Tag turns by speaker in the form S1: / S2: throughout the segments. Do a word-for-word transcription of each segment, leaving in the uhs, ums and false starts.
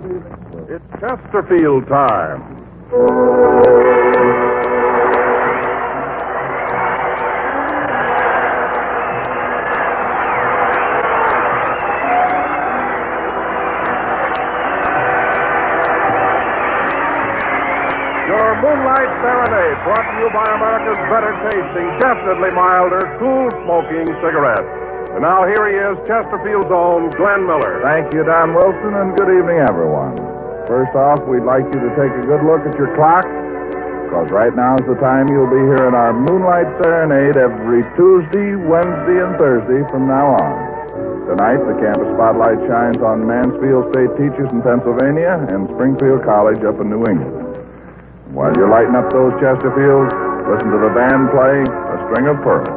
S1: It's Chesterfield time. Your Moonlight Serenade, brought to you by America's better tasting, definitely milder, cool smoking cigarettes. And now here he is, Chesterfield's own Glenn Miller.
S2: Thank you, Don Wilson, and good evening, everyone. First off, we'd like you to take a good look at your clock, because right now is the time you'll be hearing our Moonlight Serenade every Tuesday, Wednesday, and Thursday from now on. Tonight, the campus spotlight shines on Mansfield State teachers in Pennsylvania and Springfield College up in New England. While you're lighting up those Chesterfields, listen to the band play A String of Pearls.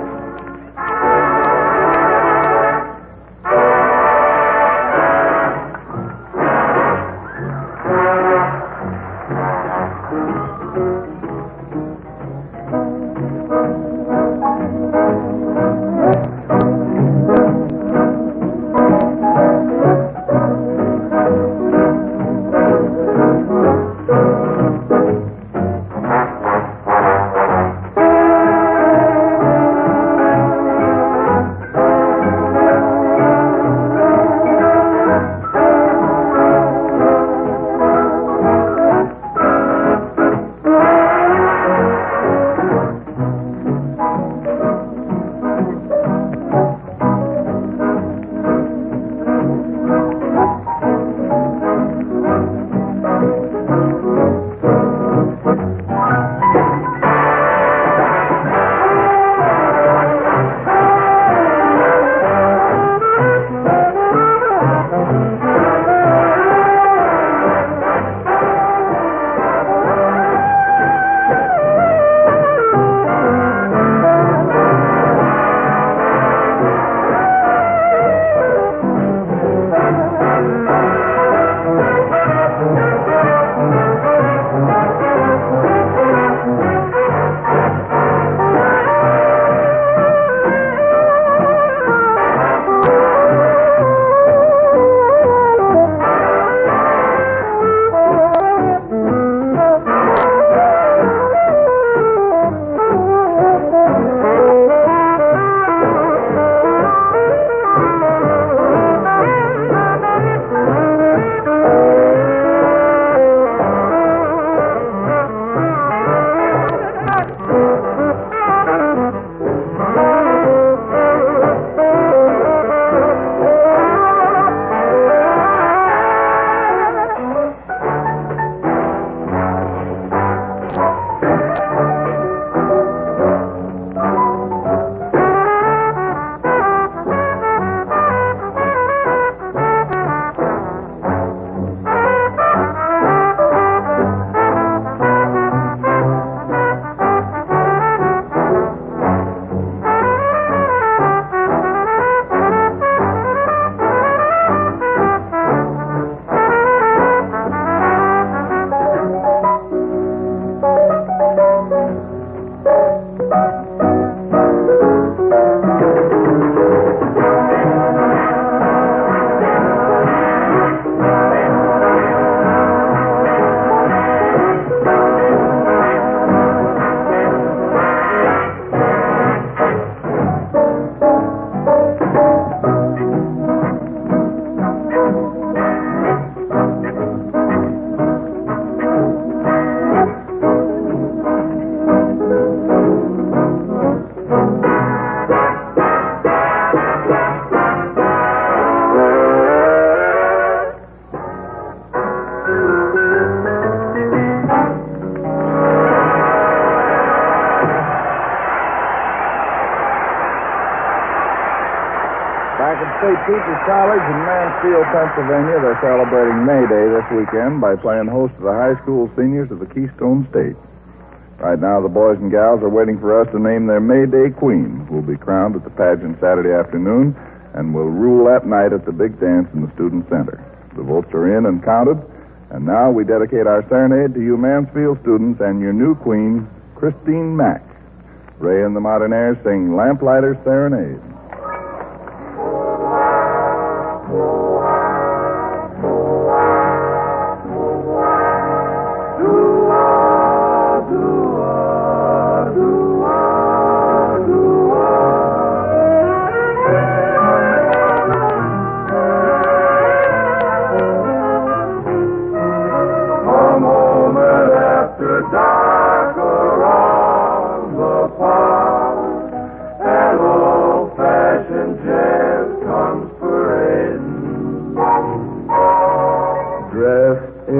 S2: Back at State Teachers College in Mansfield, Pennsylvania, they're celebrating May Day this weekend by playing host to the high school seniors of the Keystone State. Right now, the boys and gals are waiting for us to name their May Day queen, who will be crowned at the pageant Saturday afternoon and will rule that night at the big dance in the Student Center. The votes are in and counted, and now we dedicate our serenade to you Mansfield students and your new queen, Christine Mack. Ray and the Modernaires sing Lamplighter's Serenade.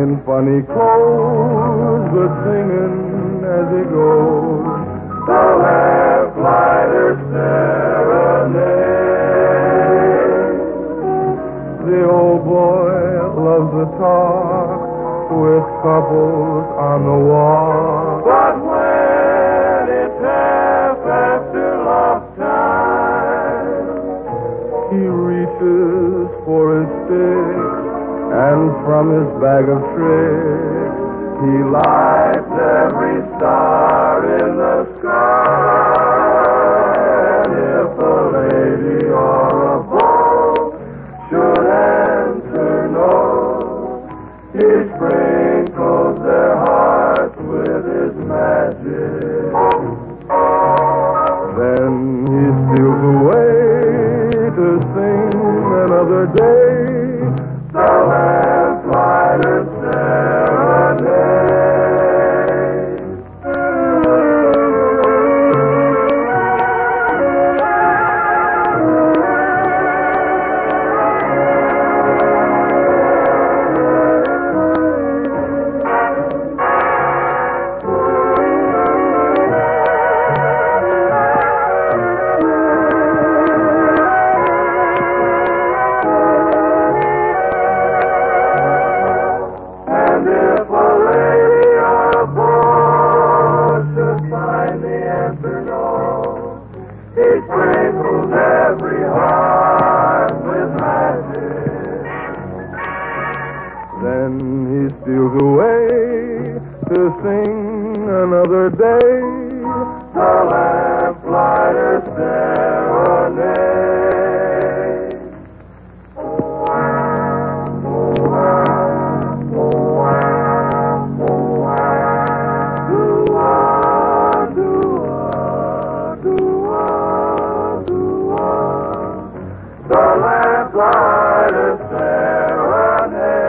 S2: in funny clothes, but singing as he goes. The lamplighter serenade. The old boy loves to talk with couples on the walk. But when it's half after love time, he reaches for his stick, and from his bag of tricks, he lights every star in the sky. And if a lady or a boy should answer no, he sprinkles their hearts with his magic. Then he steals away to sing another day. The lamplighter serenade. Then he steals away to sing another day. The lamplighter serenade. The lamplighter serenade.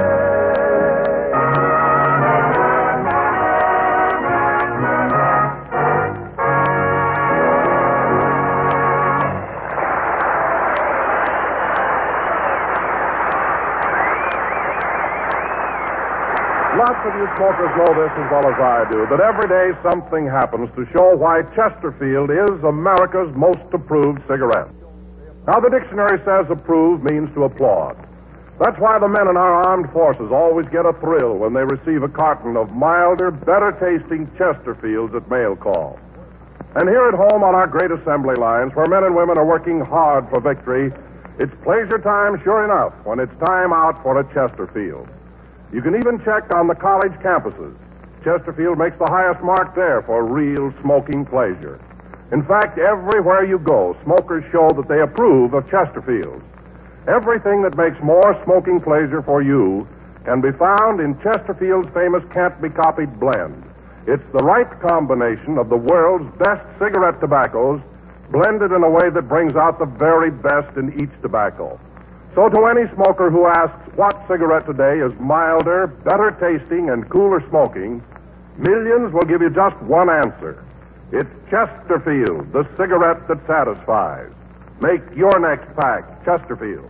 S1: Lots of you smokers know this as well as I do, that every day something happens to show why Chesterfield is America's most approved cigarette. Now, the dictionary says approve means to applaud. That's why the men in our armed forces always get a thrill when they receive a carton of milder, better-tasting Chesterfields at mail call. And here at home on our great assembly lines, where men and women are working hard for victory, it's pleasure time sure enough when it's time out for a Chesterfield. You can even check on the college campuses. Chesterfield makes the highest mark there for real smoking pleasure. In fact, everywhere you go, smokers show that they approve of Chesterfields. Everything that makes more smoking pleasure for you can be found in Chesterfield's famous can't-be-copied blend. It's the right combination of the world's best cigarette tobaccos blended in a way that brings out the very best in each tobacco. So to any smoker who asks what cigarette today is milder, better tasting, and cooler smoking, millions will give you just one answer. It's Chesterfield, the cigarette that satisfies. Make your next pack Chesterfield.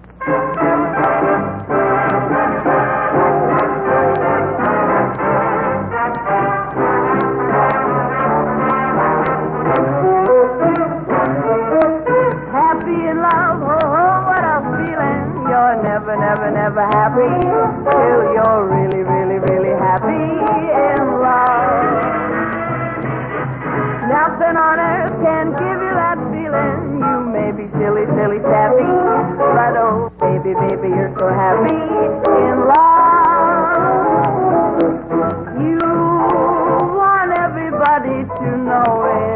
S3: Happy in love, oh, oh, what a feeling. You're never, never, never happy till you're really, really, really happy in love. Nothing on earth can give you that feeling. You may be silly, silly, sappy, but oh, baby, baby, you're so happy in love. You want everybody to know it.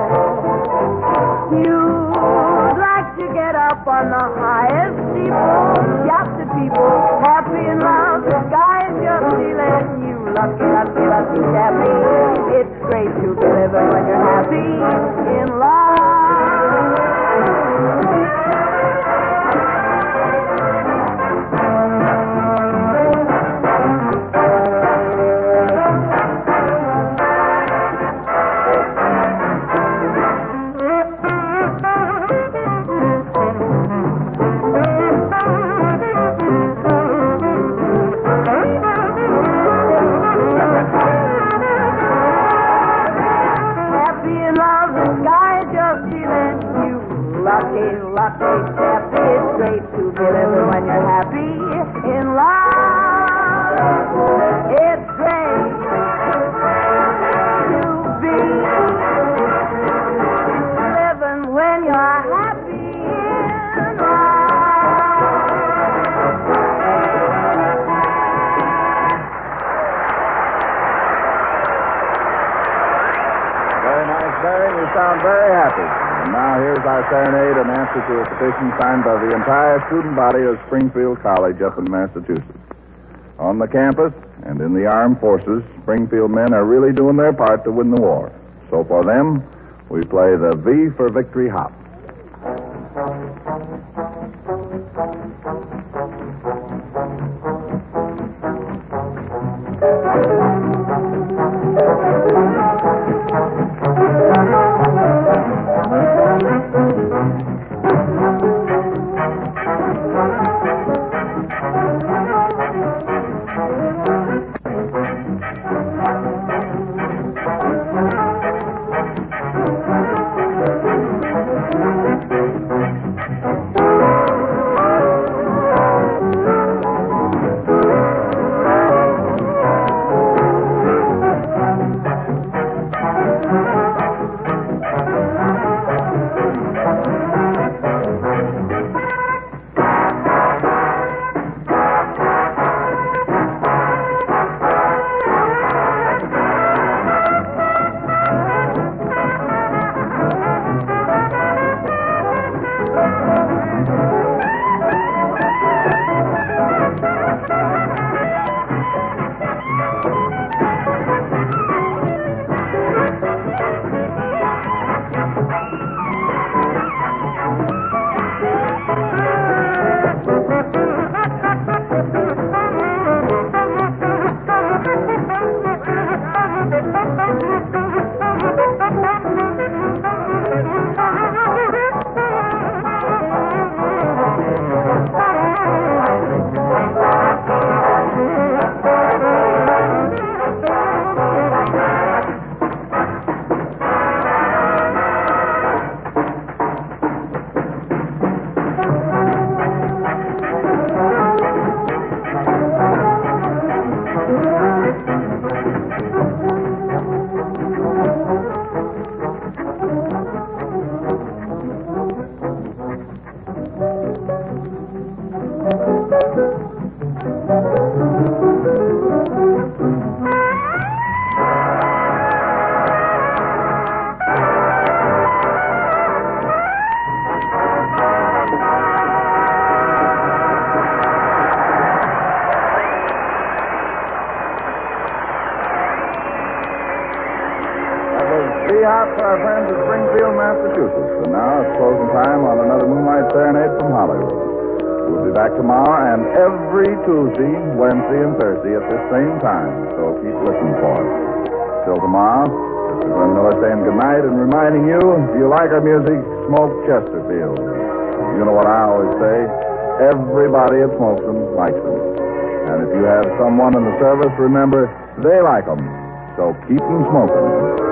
S3: You'd like to get up on the highest steeple, yap to people, happy in love. The sky is your ceiling. You lucky, lucky, lucky chappy. It's great to be living when you're happy in love. in love. It's great to be living when you're happy in love.
S2: Very nice, Barry. You sound very happy. And now here's our serenade in answer to a petition signed by the entire student body of Springfield College up in Massachusetts. On the campus and in the armed forces, Springfield men are really doing their part to win the war. So for them, we play the V for Victory Hop. Hop for our friends at Springfield, Massachusetts. And now it's closing time on another Moonlight Serenade from Hollywood. We'll be back tomorrow and every Tuesday, Wednesday, and Thursday at the same time. So keep listening for us. Till tomorrow, this is Glenn Miller saying goodnight and reminding you, if you like our music, smoke Chesterfield. You know what I always say, everybody that smokes them likes them. And if you have someone in the service, remember, they like them. So keep them smoking.